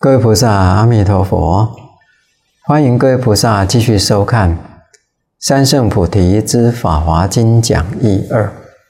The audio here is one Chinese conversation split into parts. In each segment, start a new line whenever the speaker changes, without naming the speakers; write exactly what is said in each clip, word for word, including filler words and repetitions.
各位菩萨，阿弥陀佛！欢迎各位菩萨继续收看《三圣菩提之法华经讲义二》。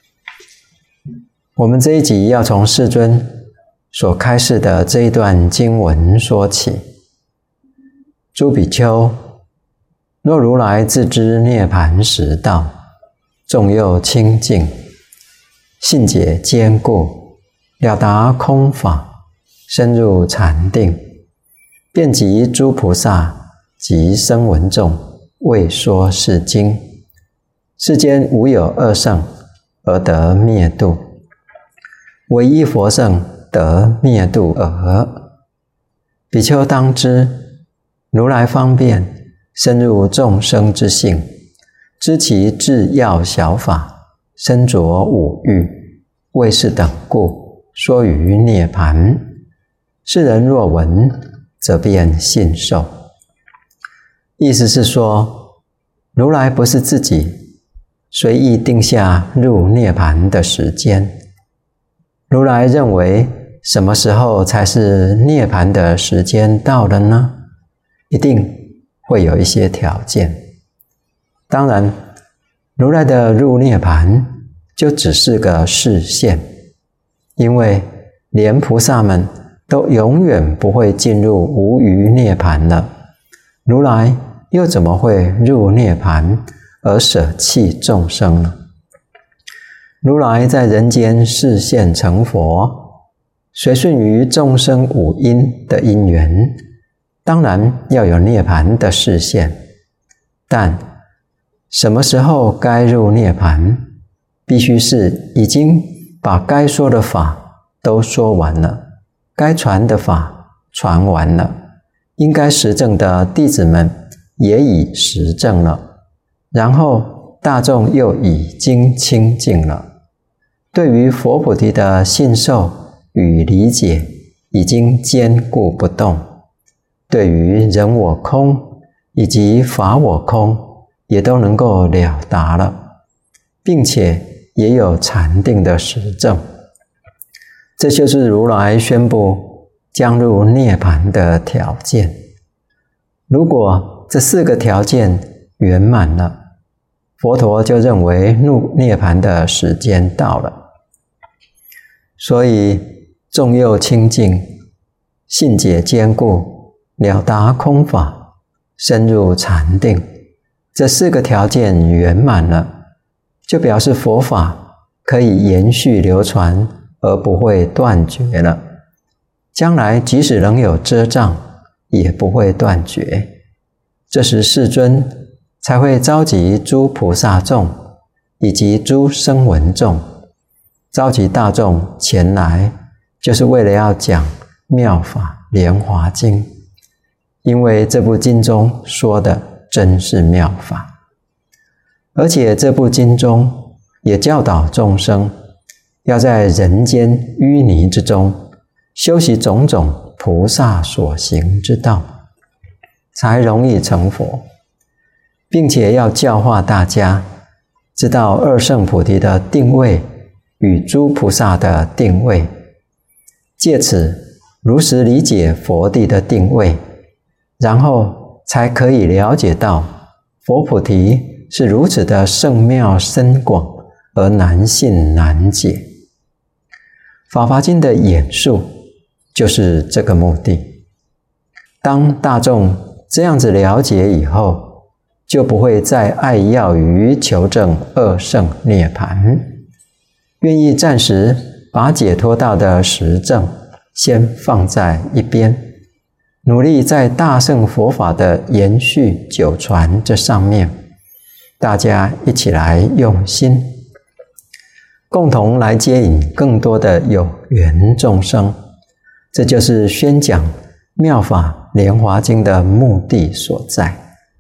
我们这一集要从世尊所开示的这一段经文说起。诸比丘，若如来自知涅槃实道，众又清净，信解坚固，了达空法，深入禅定，遍及诸菩萨及声闻众，为说是经。世间无有二圣而得灭度，唯一佛圣得灭度耳。比丘当知，如来方便深入众生之性，知其至要小法，深着五欲，为是等故，说于涅槃。世人若闻，则便信受。意思是说，如来不是自己随意定下入涅槃的时间。如来认为什么时候才是涅槃的时间到了呢？一定会有一些条件。当然，如来的入涅槃就只是个示现，因为连菩萨们都永远不会进入无余涅槃了，如来又怎么会入涅槃而舍弃众生呢？如来在人间示现成佛，随顺于众生五因的因缘，当然要有涅槃的示现，但什么时候该入涅槃，必须是已经把该说的法都说完了，该传的法传完了，应该实证的弟子们也已实证了，然后大众又已经清净了，对于佛菩提的信受与理解已经坚固不动，对于人我空以及法我空也都能够了达了，并且也有禅定的实证。这就是如来宣布将入涅槃的条件。如果这四个条件圆满了，佛陀就认为入涅槃的时间到了。所以众又清净，信解坚固，了达空法，深入禅定，这四个条件圆满了，就表示佛法可以延续流传而不会断绝了，将来即使仍有遮障，也不会断绝。这时世尊才会召集诸菩萨众以及诸声闻众，召集大众前来，就是为了要讲妙法莲华经，因为这部经中说的真是妙法，而且这部经中也教导众生要在人间淤泥之中修习种种菩萨所行之道，才容易成佛，并且要教化大家知道二圣菩提的定位与诸菩萨的定位，借此如实理解佛地的定位，然后才可以了解到佛菩提是如此的圣妙深广而难信难解。法华经的演述就是这个目的。当大众这样子了解以后，就不会再爱要于求证二圣涅槃，愿意暂时把解脱道的实证先放在一边，努力在大乘佛法的延续久传这上面，大家一起来用心，共同来接引更多的有缘众生，这就是宣讲妙法莲华经的目的所在。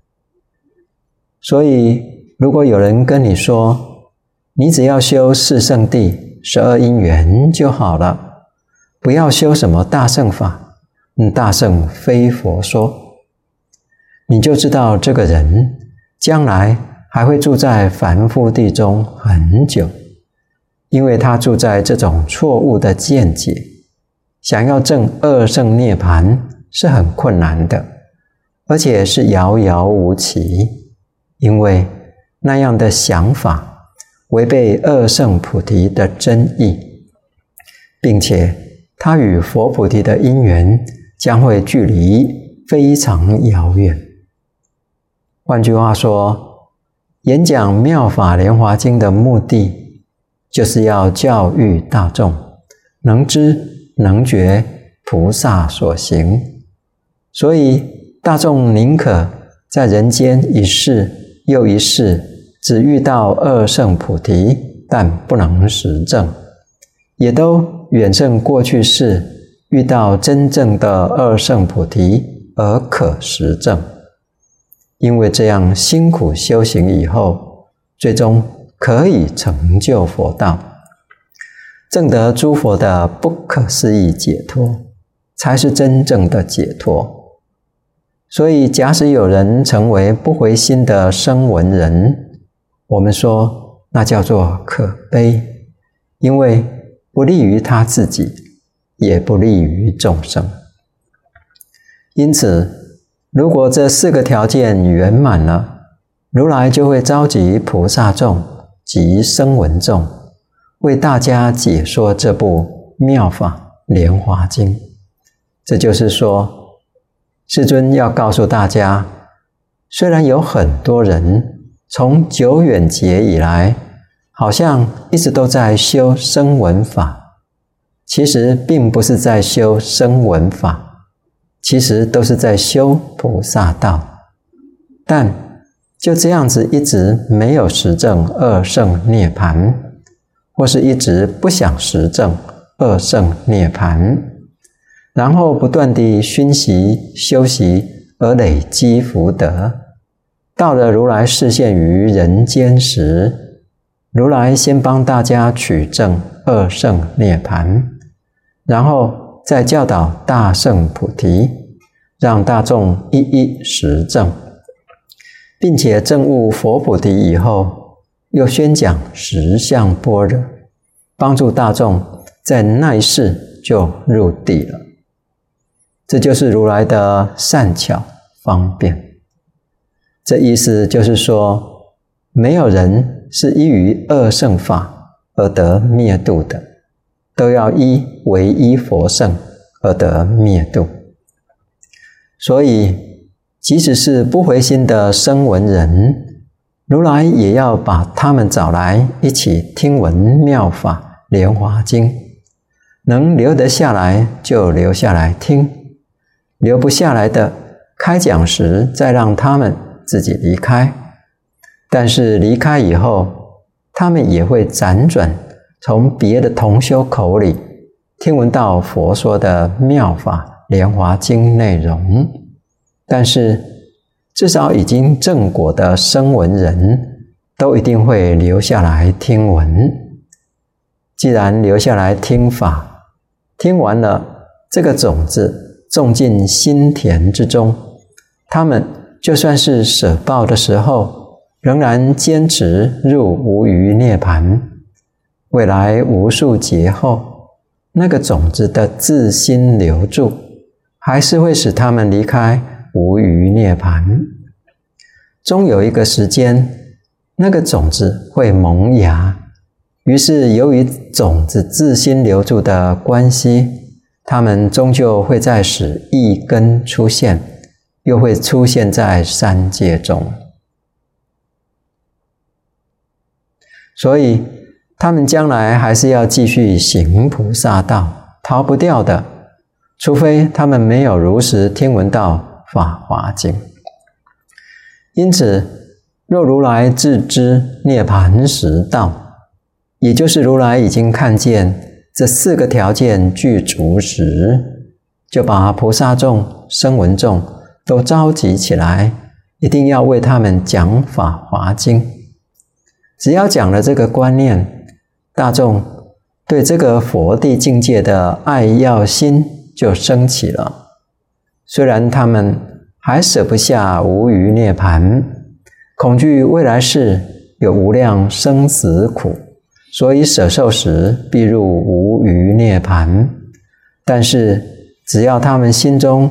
所以如果有人跟你说，你只要修四圣谛十二因缘就好了，不要修什么大乘法，嗯，大乘非佛说，你就知道这个人将来还会住在凡夫地中很久，因为他住在这种错误的见解，想要证二圣涅槃是很困难的，而且是遥遥无期，因为那样的想法违背二圣菩提的真意，并且它与佛菩提的因缘将会距离非常遥远。换句话说，演讲《妙法莲华经》的目的，就是要教育大众能知能觉菩萨所行，所以大众宁可在人间一世又一世只遇到二圣菩提，但不能实证，也都远胜过去世遇到真正的二圣菩提而可实证。因为这样辛苦修行以后，最终可以成就佛道，证得诸佛的不可思议解脱，才是真正的解脱。所以假使有人成为不回心的声闻人，我们说那叫做可悲，因为不利于他自己，也不利于众生。因此，如果这四个条件圆满了，如来就会召集菩萨众及声闻众，为大家解说这部《妙法莲华经》。这就是说，世尊要告诉大家，虽然有很多人从久远劫以来，好像一直都在修声闻法，其实并不是在修声闻法，其实都是在修菩萨道。但就这样子一直没有实证二圣涅槃，或是一直不想实证二圣涅槃，然后不断地熏习修习而累积福德，到了如来示现于人间时，如来先帮大家取证二圣涅槃，然后再教导大圣菩提，让大众一一实证，并且证悟佛菩提以后，又宣讲实相般若，帮助大众在那一世就入地了。这就是如来的善巧方便。这意思就是说，没有人是依于二圣法而得灭度的，都要依唯一佛圣而得灭度。所以即使是不回心的声闻人，如来也要把他们找来一起听闻妙法莲华经，能留得下来就留下来听，留不下来的，开讲时再让他们自己离开。但是离开以后，他们也会辗转从别的同修口里听闻到佛说的妙法莲华经内容。但是至少已经证果的声闻人都一定会留下来听闻。既然留下来听法，听完了，这个种子种进心田之中，他们就算是舍报的时候，仍然坚持入无余涅槃。未来无数劫后，那个种子的自心留住，还是会使他们离开无余涅槃。终有一个时间，那个种子会萌芽，于是由于种子自心留住的关系，他们终究会再使异根出现，又会出现在三界中。所以他们将来还是要继续行菩萨道，逃不掉的，除非他们没有如实听闻到法华经。因此，若如来自知涅槃实道，也就是如来已经看见这四个条件具足时，就把菩萨众、声闻众都召集起来，一定要为他们讲法华经。只要讲了这个观念，大众对这个佛地境界的爱要心就升起了。虽然他们还舍不下无余涅槃，恐惧未来世有无量生死苦，所以舍受时必入无余涅槃。但是只要他们心中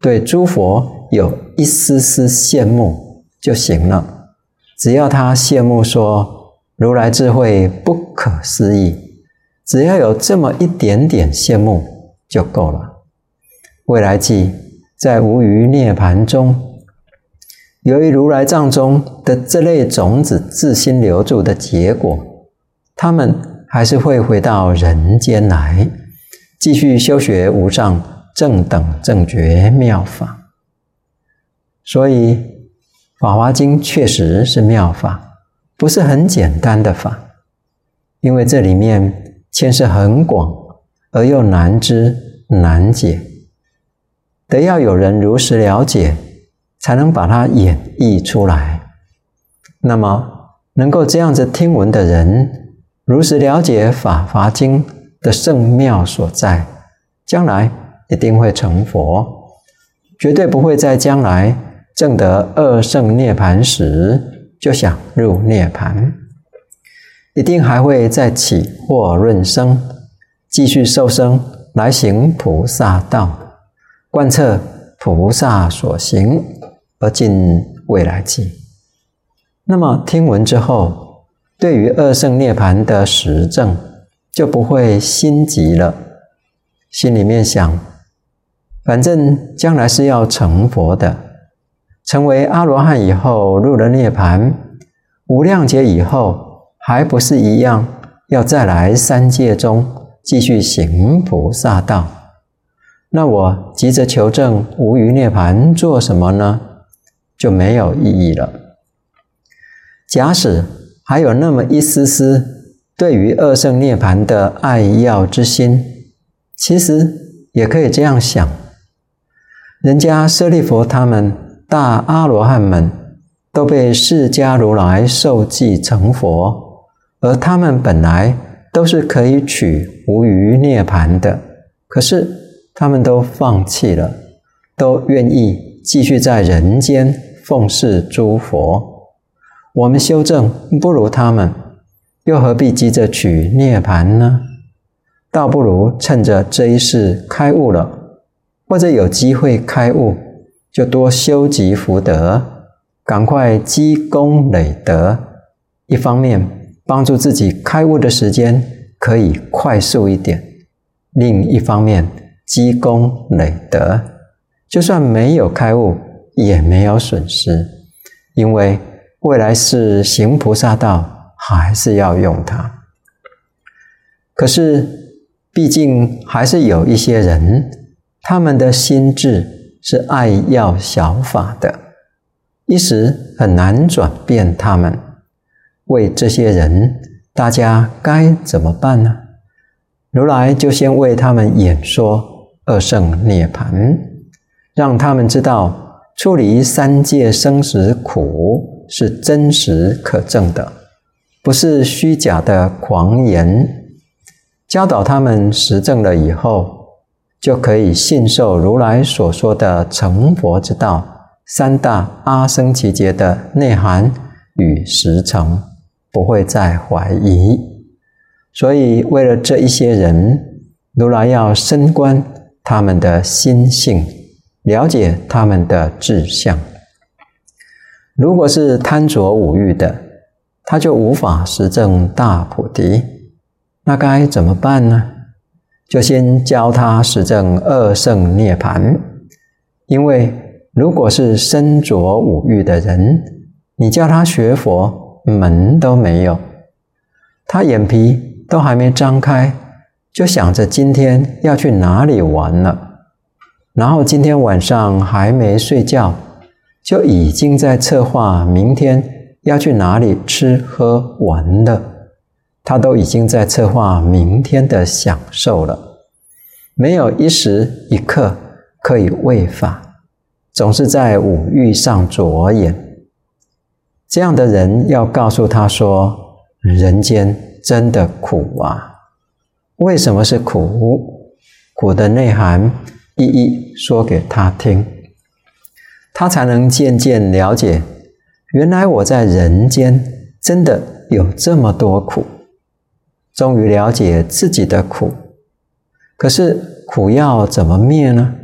对诸佛有一丝丝羡慕就行了。只要他羡慕说如来智慧不可思议，只要有这么一点点羡慕就够了。未来际在无余涅盘中，由于如来藏中的这类种子自心留住的结果，他们还是会回到人间来，继续修学无上正等正觉妙法。所以《法华经》确实是妙法，不是很简单的法，因为这里面牵涉很广，而又难知难解，得要有人如实了解，才能把它演绎出来。那么能够这样子听闻的人，如实了解《法华经》的圣妙所在，将来一定会成佛，绝对不会在将来证得二圣涅盘时就想入涅盘，一定还会再起或润生，继续受生来行菩萨道，贯彻菩萨所行而进未来际。那么听闻之后，对于二圣涅盘的实证就不会心急了，心里面想，反正将来是要成佛的，成为阿罗汉以后入了涅盘，无量劫以后还不是一样要再来三界中继续行菩萨道，那我急着求证无余涅盘做什么呢？就没有意义了。假使还有那么一丝丝对于二圣涅盘的爱要之心，其实也可以这样想，人家舍利弗他们大阿罗汉们都被释迦如来受记成佛，而他们本来都是可以取无余涅盘的，可是他们都放弃了，都愿意继续在人间奉事诸佛。我们修正不如他们，又何必急着取涅盘呢？倒不如趁着这一世开悟了，或者有机会开悟，就多修集福德，赶快积功累德，一方面帮助自己开悟的时间可以快速一点，另一方面积功累德，就算没有开悟也没有损失，因为未来是行菩萨道还是要用它。可是毕竟还是有一些人，他们的心智是爱要小法的，一时很难转变他们。为这些人，大家该怎么办呢？如来就先为他们演说二圣涅盘，让他们知道出离三界生死苦是真实可证的，不是虚假的狂言。教导他们实证了以后，就可以信受如来所说的成佛之道三大阿僧祇劫的内涵与实诚，不会再怀疑。所以为了这一些人，如来要深观他们的心性，了解他们的志向。如果是贪着五欲的，他就无法实证大菩提，那该怎么办呢？就先教他实证二圣涅盘。因为如果是身着五欲的人，你叫他学佛，门都没有，他眼皮都还没张开，就想着今天要去哪里玩了，然后今天晚上还没睡觉，就已经在策划明天要去哪里吃喝玩了，他都已经在策划明天的享受了，没有一时一刻可以为法，总是在五欲上着眼。这样的人要告诉他说，人间真的苦啊！为什么是苦？苦的内涵一一说给他听，他才能渐渐了解，原来我在人间真的有这么多苦，终于了解自己的苦。可是苦要怎么灭呢？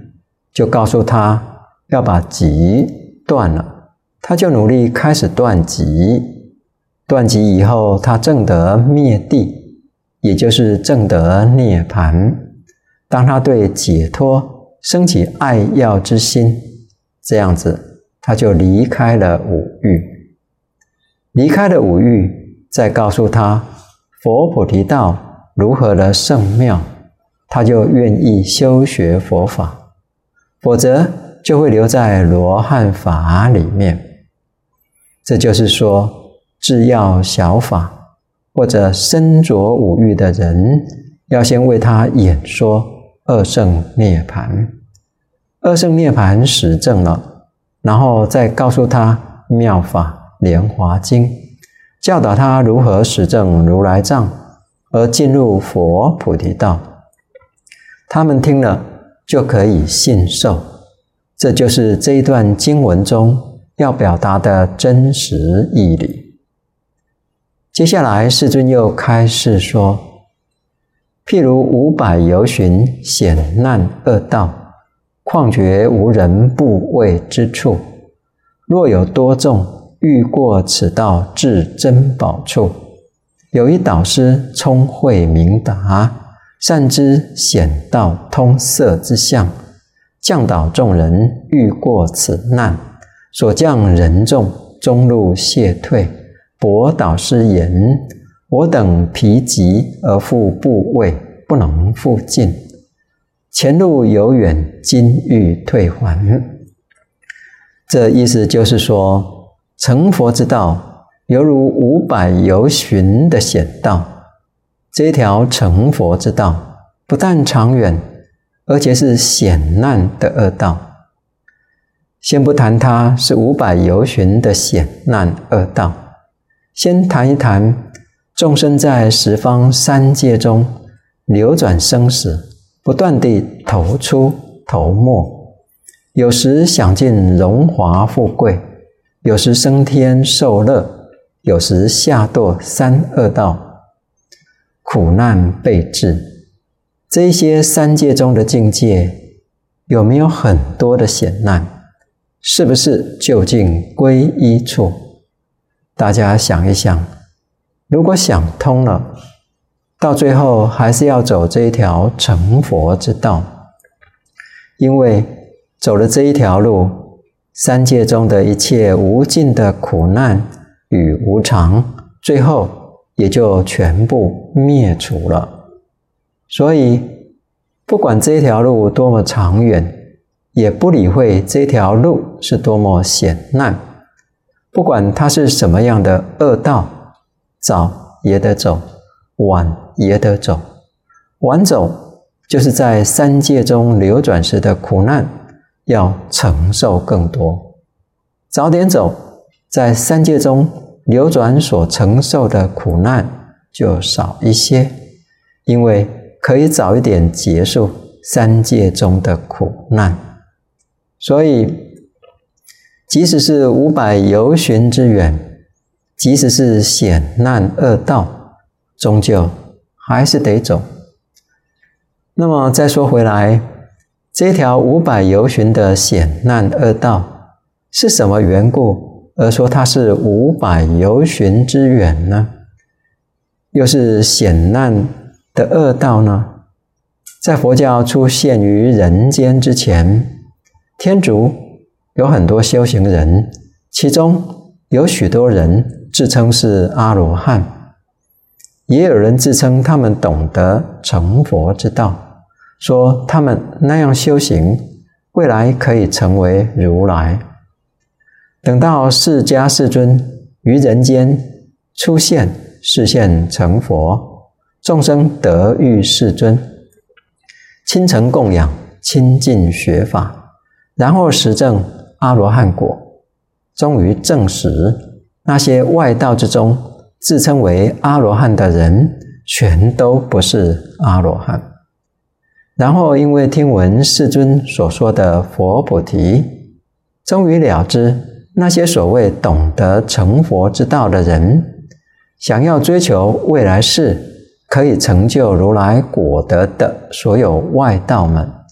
就告诉他要把集断了，他就努力开始断集。断集以后，他证得灭地，也就是证得涅槃。当他对解脱升起爱要之心，这样子他就离开了五欲。离开了五欲，再告诉他佛菩提道如何的圣妙，他就愿意修学佛法，否则就会留在罗汉法里面。这就是说，制药小法或者身着五欲的人，要先为他演说二圣涅槃。二圣涅槃实证了，然后再告诉他妙法莲华经，教导他如何实证如来藏，而进入佛菩提道。他们听了就可以信受。这就是这一段经文中要表达的真实义理。接下来世尊又开示说，譬如五百由旬险难恶道，况觉无人不畏之处，若有多众欲过此道至珍宝处，有一导师聪慧明达，善知险道通塞之相，降导众人欲过此难，所降人众中路谢退，博导师言：我等疲极而复不畏，不能复进，前路犹远，今欲退还。这意思就是说，成佛之道犹如五百由旬的险道。这一条成佛之道不但长远，而且是险难的恶道。先不谈它是五百由旬的险难恶道，先谈一谈众生在十方三界中流转生死，不断地头出头没，有时享尽荣华富贵，有时升天受乐，有时下堕三恶道，苦难备至。这一些三界中的境界有没有很多的险难？是不是就近归一处？大家想一想，如果想通了，到最后还是要走这一条成佛之道。因为走了这一条路，三界中的一切无尽的苦难与无常，最后也就全部灭除了。所以不管这条路多么长远，也不理会这条路是多么险难，不管它是什么样的恶道，早也得走，晚也得走。晚走就是在三界中流转时的苦难要承受更多，早点走，在三界中流转所承受的苦难就少一些，因为可以早一点结束三界中的苦难。所以即使是五百由旬之远，即使是险难恶道，终究还是得走。那么再说回来，这条五百由旬的险难恶道是什么缘故而说它是五百由旬之远呢？又是险难的恶道呢？在佛教出现于人间之前，天竺有很多修行人，其中有许多人自称是阿罗汉，也有人自称他们懂得成佛之道，说他们那样修行，未来可以成为如来。等到释迦世尊于人间出现，示现成佛，众生得遇世尊，亲承供养，亲近学法，然后实证阿罗汉果，终于证实那些外道之中自称为阿罗汉的人全都不是阿罗汉。然后因为听闻世尊所说的佛菩提，终于了知那些所谓懂得成佛之道的人，想要追求未来世可以成就如来果德的所有外道们，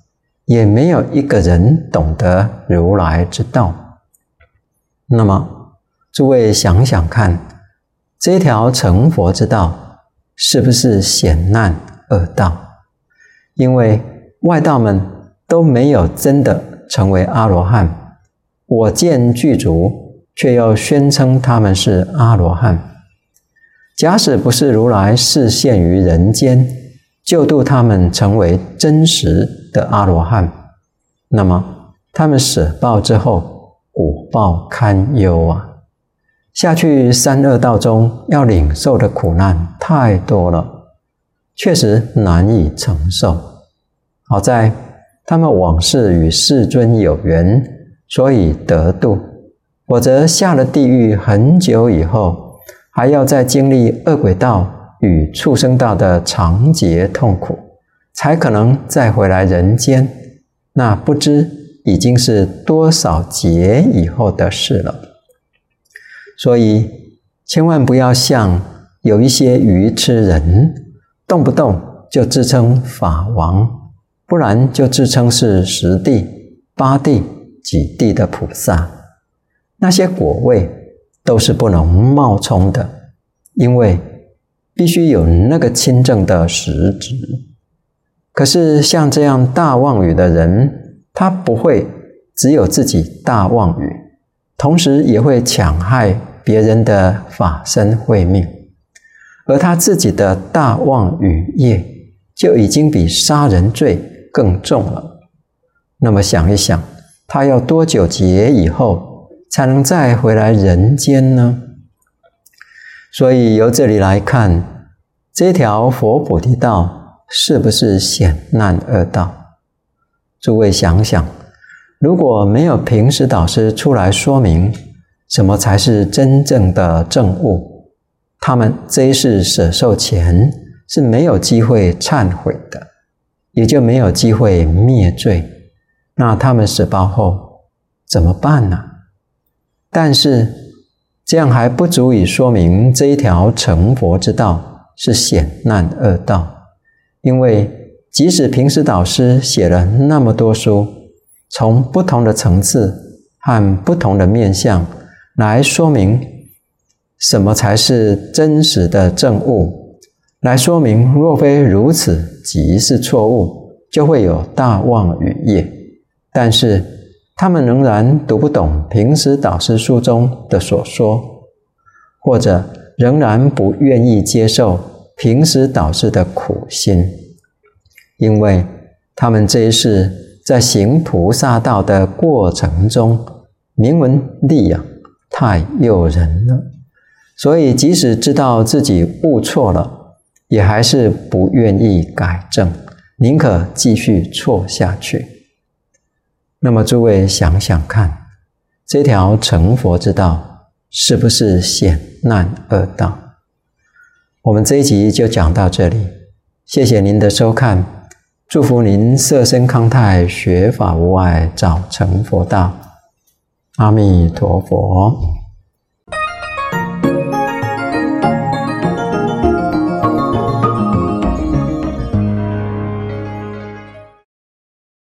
也没有一个人懂得如来之道。那么，诸位想想看，这条成佛之道是不是险难恶道？因为外道们都没有真的成为阿罗汉，我见具足，却又宣称他们是阿罗汉。假使不是如来示现于人间，救度他们成为真实的阿罗汉，那么他们舍报之后，果报堪忧啊！下去三恶道中要领受的苦难太多了，确实难以承受。好在他们往世与世尊有缘，所以得度，否则下了地狱很久以后，还要再经历恶鬼道与畜生道的长劫痛苦，才可能再回来人间，那不知已经是多少劫以后的事了。所以千万不要像有一些愚痴人，动不动就自称法王，不然就自称是十地、八地、几地的菩萨。那些果位都是不能冒充的，因为必须有那个亲证的实质。可是像这样大妄语的人，他不会只有自己大妄语，同时也会戕害别人的法身慧命，而他自己的大妄语业就已经比杀人罪更重了。那么想一想，他要多久劫以后才能再回来人间呢？所以由这里来看，这条佛菩提道是不是险难恶道？诸位想想，如果没有平时导师出来说明什么才是真正的正悟，他们这一世舍受前是没有机会忏悔的，也就没有机会灭罪。那他们舍报后怎么办呢？但是这样还不足以说明这一条成佛之道是险难恶道，因为即使平时导师写了那么多书，从不同的层次和不同的面向来说明什么才是真实的正悟，来说明若非如此即是错误，就会有大妄语业。但是他们仍然读不懂平时导师书中的所说，或者仍然不愿意接受平时导师的苦心，因为他们这一世在行菩萨道的过程中，名闻利养太诱人了，所以即使知道自己悟错了，也还是不愿意改正，宁可继续错下去。那么诸位想想看，这条成佛之道是不是险难恶道？我们这一集就讲到这里，谢谢您的收看，祝福您色身康泰，学法无碍，早成佛道。阿弥陀佛。